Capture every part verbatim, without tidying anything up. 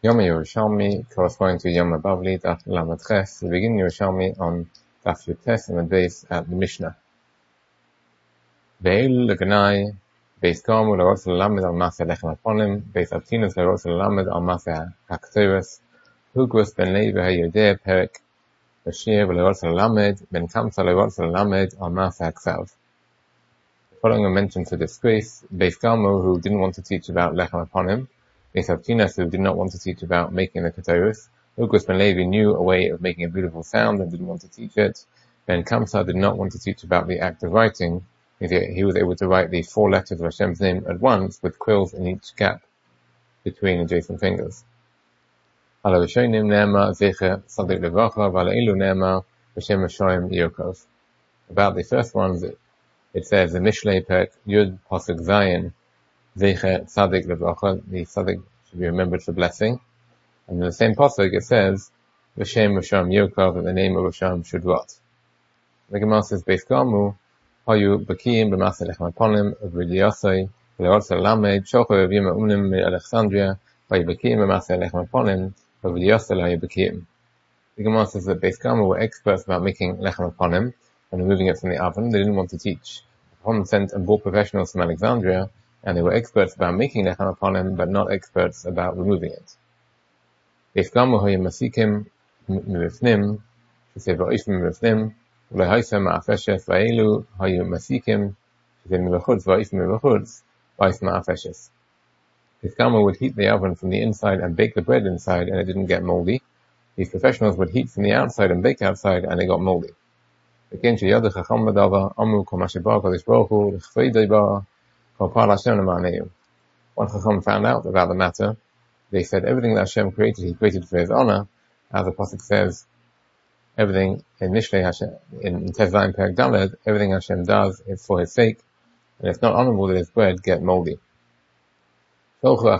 Yom Yerushalmi, corresponding to Yom Bavli, Daf Lamed Ches. We begin Yerushalmi on Daf Yutes and the base at the Mishnah. Ve'elu leganai, beis kamu l'rotz l'lamed al maseh lechem haponim, beis abtinus l'rotz l'lamed al maseh ha'kteres, Hugus ben Levi ha'yodeh perek, Bashir l'rotz l'lamed, ben Kamsa l'rotz l'lamed al maseh ha'ksav. The following are mentioned for disgrace: Beis Kamu, who didn't want to teach about lechem haponim, Beis Abtinus, who did not want to teach about making the Keteris. Hugus ben Levi knew a way of making a beautiful sound and didn't want to teach it. Ben Kamsa did not want to teach about the act of writing. He was able to write the four letters of Hashem's name at once with quills in each gap between adjacent fingers. About the first ones, it says the Mishlei Perek Yud Pasuk Zayin, Zecher Tzadik Levacha, the Tzadik should be remembered for blessing. And in the same pasuk it says, V'shem Risham Yokov, that the name of Risham should rot. The Gemara says, Beis Kamu, Hayu Bakim B'maseh lechem haponim, V'liyasei, V'lerotz l'lamed, Shocho Revim Unim Alexandria, Hayu Bakim B'maseh lechem haponim, V'liyasei Hayu Bakim. The Gemara says that Beis Kamu were experts about making lechem haponim and removing it from the oven. They didn't want to teach. Hacham sent and brought professionals from Alexandria, and they were experts about making lechem haponim, but not experts about removing it. Beis Kamu hayu masikim mivifnim, she said va'ishim mivifnim, ulei haisa ma'afeshes, va'elu hayu masikim, she said mivachutz va'ishim mivachutz, va'is ma'afeshes. Beis Kamu would heat the oven from the inside and bake the bread inside, and it didn't get moldy. These professionals would heat from the outside and bake outside, and they got moldy. Again, sheyadeh chacham l'dava, amu kol ma sheba kodesh baruch hu, l'chvei ba. One Chacham found out about the matter. They said everything that Hashem created, He created for His honor. As the pasuk says, everything in Mishlei Hashem, in Tezvaim Perek Daled, everything Hashem does is for His sake, and it's not honorable that His bread get moldy. Chacham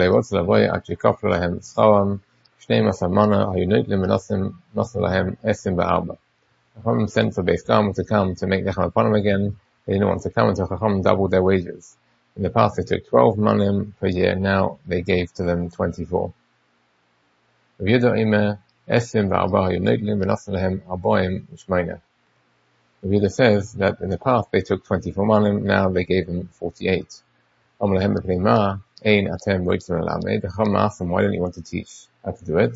sent for Beis Kamu to come to make lechem haponim again. They didn't want to come until Chacham doubled their wages. In the past they took twelve manim per year, now they gave to them twenty-four. Rav Yehuda says that in the past they took twenty-four manim, now they gave them forty-eight. Chacham asked them, why don't you want to teach how to do it?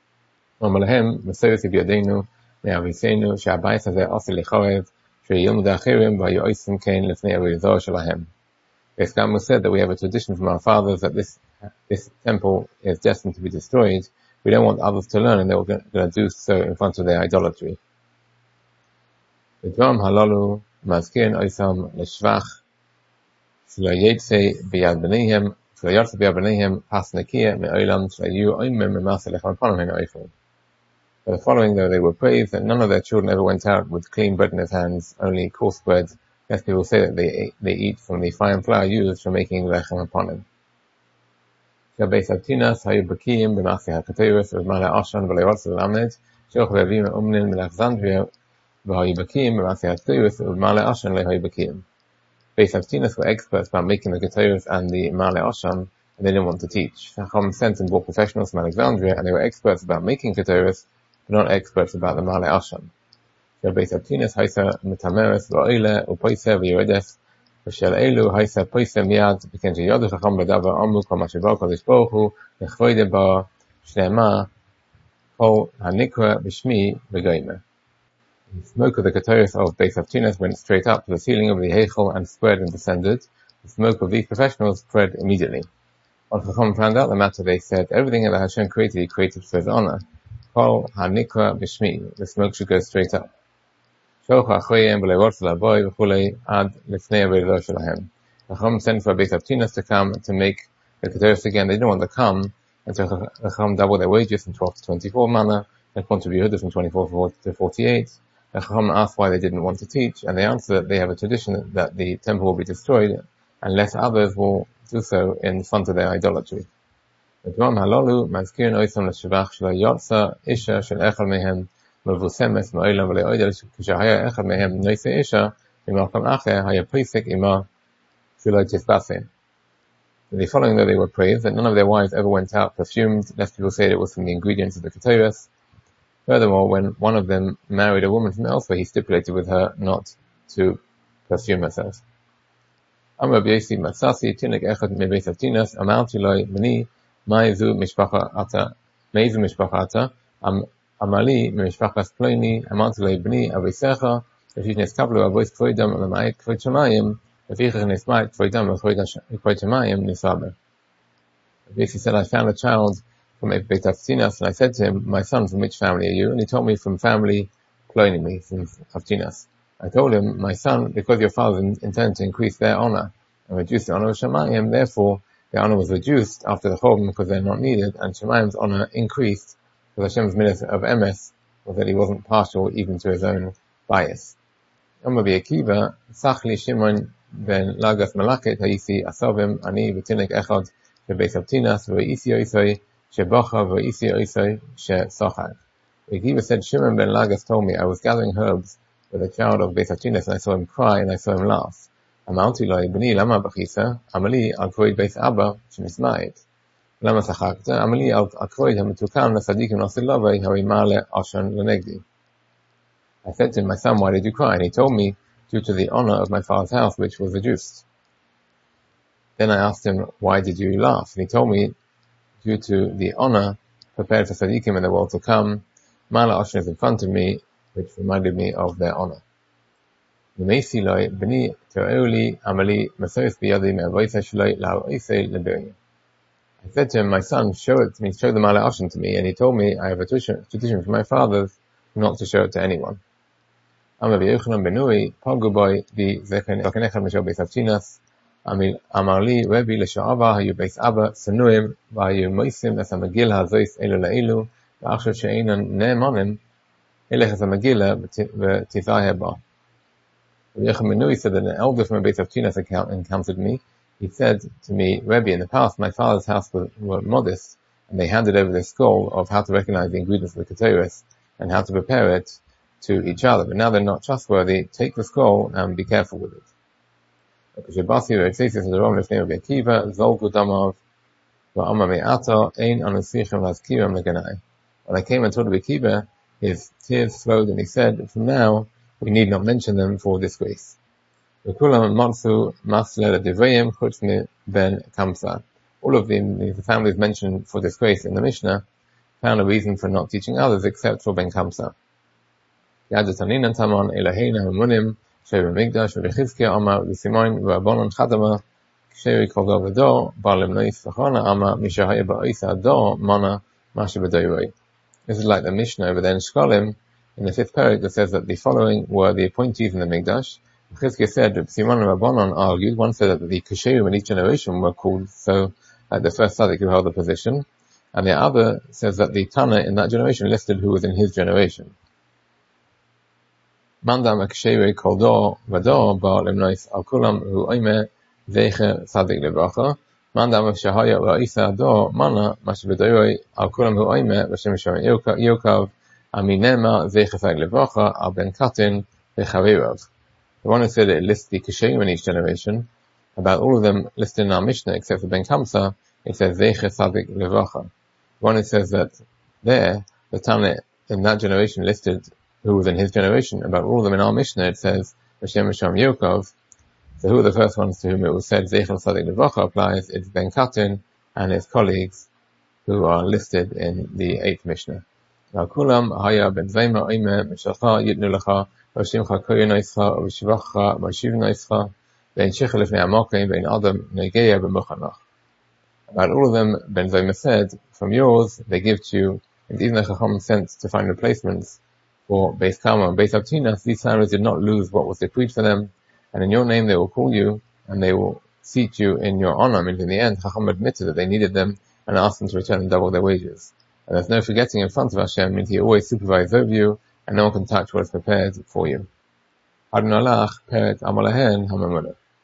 Beis Kamu said that we have a tradition from our fathers that this this temple is destined to be destroyed. We don't want others to learn, and they were going to do so in front of their idolatry. The drum halalu mazkirin oisam leshvach shlo yetze biyad bneihem shlo yotze biyad bneihem pas nekiah me'olam shlo oimem me'maseh lechem haponim hen oifel. For the following, though, they were praised that none of their children ever went out with clean bread in his hands, only coarse bread. Yes, people say that they they eat from the fine flour used for making lechem haponim. Beis Abtinus hayu bakim b'maseh ha'keteris v'male ashan v'leirotz l'lamed, shoch v'avim umnin m'Alexandria v'hayu bakim b'maseh ha'keteris v'male ashan lehayu bakim. Beis Abtinus were experts about making the keteris and the male ashan, and they didn't want to teach. Chacham sent and brought professionals from Alexandria, and they were experts about making keteris, but not experts about the male ashan. Beis Abtinus haisa metameres v'oile u'poise v'yeredes v'shel elu haisa poise miyad b'ken sheyodeh chacham b'davar amu kol ma sheba kodesh baruch hu l'chvoide ba shneimah kol hanikra b'shmi v'goyme. The smoke of the keteris of Beis Abtinus went straight up to the ceiling of the heichal and spread and descended. The smoke of these professionals spread immediately. When Chacham found out the matter, they said everything that Hashem created, He created for His honor. Kol hanikra b'shmi, the smoke should go straight up. Chacham sent for Beis Abtinus to come to make the keteris again. They didn't want to come, and so Chacham doubled their wages from twelve to twenty-four manna, and contributed from twenty-four to forty-eight. And Chacham asked why they didn't want to teach, and they answered that they have a tradition that the temple will be destroyed unless others will do so in front of their idolatry. The drum halalu mazkirin oisam l'shevach shelo yotza isha shel echad mehem מבוסמת מעולם ולעודל כשהיה אחד מהם נושא אישה במקום אחר היה פסק עמה שלא תספסם. The following though they were praised, that none of their wives ever went out perfumed, lest people say it was from the ingredients of the Ketores. Furthermore, when one of them married a woman from elsewhere, he stipulated with her not to perfume herself. Amar Rabbi Yossi Matsasi Tinek Echad Mebeis Avtinas Amarti Loi B'ni Ma'ezu Mishpacha Ata Ma'ezu Mishpacha Ata Amali Mishpachas Ploni Amarti Loi B'ni Avisecha Lefish Neskablu Avois Kvoidam Lamait Kvoid Shamayim Lefichach Nesmait Kvoidam Kvoid Shamayim Nisaber. Rabbi Yossi said, I found a child from Beit Avtinas, and I said to him, my son, from which family are you? And he told me, from family Ploni, from Avtinas. I told him, my son, because your father intended to increase their honor and reduce the honor of Shamayim, therefore their honor was reduced after the Chorban because they're not needed, and Shamayim's honor increased because Hashem's minute of emes was that he wasn't partial even to his own bias. Amar Rabbi Akiva, Sachli Shimon ben Lagas Malaket Hayisi Asavim Ani V'Tinek Echad Shebeis Avtinas V'Isi Oisoi Shebacha V'Isi Oisoi She'Sochad. Rabbi Akiva said, Shimon ben Lagas told me, I was gathering herbs with a child of Beis Avtinas, and I saw him cry and I saw him laugh. Amarti lo ibni lama bachisa, amali al kroid Beis Abba shenismait. Lama sachakta, amali al kroid hamitukan l'sadikim nosilovei harimale oshan l'negdi. I said to him, my son, why did you cry? And he told me, due to the honor of my father's house, which was reduced. Then I asked him, why did you laugh? And he told me, due to the honor prepared for sadikim in the world to come, Mala Oshan is in front of me, which reminded me of their honor. I said to him, my son, show it to me, show the Mala Oshan to me, and he told me, I have a tradition, tradition from my fathers not to show it to anyone. Amar Yochanan ben Nuri, Pagu boy di Zekenechad Mishal Beis Avtinas, Amar li Rebbe l'sha'ava hayu Beis Abba sanuim v'hayu moisim es hamagil hazois elu la'elu v'achshav she'einan ne'emanim elech es hamagila v'tizah ba. Yochanan ben Nuri said that an elder from Beis Avtinas encountered me. He said to me, Rebbe, in the past my father's house was, were modest, and they handed over the scroll of how to recognize the ingredients of the Ketores and how to prepare it to each other. But now they're not trustworthy. Take the scroll and be careful with it. When I came and told Rabbi Akiva, his tears flowed, and he said, from now, we need not mention them for disgrace. All of the, the families mentioned for disgrace in the Mishnah found a reason for not teaching others except for Ben Kamsa. Sheva Migdash, Rabbi Chizkiah Amar, L'Simon, V'Abonon Chadama, Ksheri Kol Dor V'Dor, Bar Lemnois V'Chona Amar, Mishahaya Ba'isa Ador, Mana, Masha B'Doiroi. This is like the Mishnah over there in Shkolim, in the fifth paragraph, that says that the following were the appointees in the Migdash. Chizkiah said, Rabbi Simon and Rabbanon argued, one said that the Kesherim in each generation were called so, like the first tzaddik who held the position, and the other says that the Tana in that generation listed who was in his generation. Mandam Aksheri Kol Dor V'Dor Bar Lemnois Al Kulam Hu Oime Zeicher Tzadik Lebracha. Mandam Shahaya Ra'isa Ador Mana Masha B'Doiroi Al Kulam Hu Oime V'Shem Shemay Yokav Aminema Zeicher Tzadik Lebracha Al Ben Katin V'Chavirav. The one who said it lists the Kesherim in each generation, about all of them listed in our Mishnah except for Ben Kamsa, it says Zeicher Tzadik Lebracha. The one who says that there, the Tana in that generation listed who was in his generation, about all of them in our Mishnah, it says, Hashem Misham Yokov. So who are the first ones to whom it was said, Zeichel Tzadik Lebracha applies? It's Ben Katin and his colleagues, who are listed in the eighth Mishnah. Kulam Haya Ben Zayma Oime Mishalcha Yitnu Lecha V'Shimcha Koyen Oischa V'Shivachcha V'Shivin Oischa Ve'en Shechel Lefnei Amokim Ve'en Adam Negeya B'Mochanach. About all of them, Ben Zayma said, from yours, they give to you, and even the Chacham sent to find replacements for Beis Kama and Beis Avtinas, these families did not lose what was decreed for them, and in your name they will call you, and they will seat you in your honor. I mean, in the end, Chacham admitted that they needed them, and asked them to return and double their wages. And there's no forgetting in front of Hashem, means He always supervises over you, and no one can touch what is prepared for you. Adonai Lach, Peret Amalahen, Hamamullah.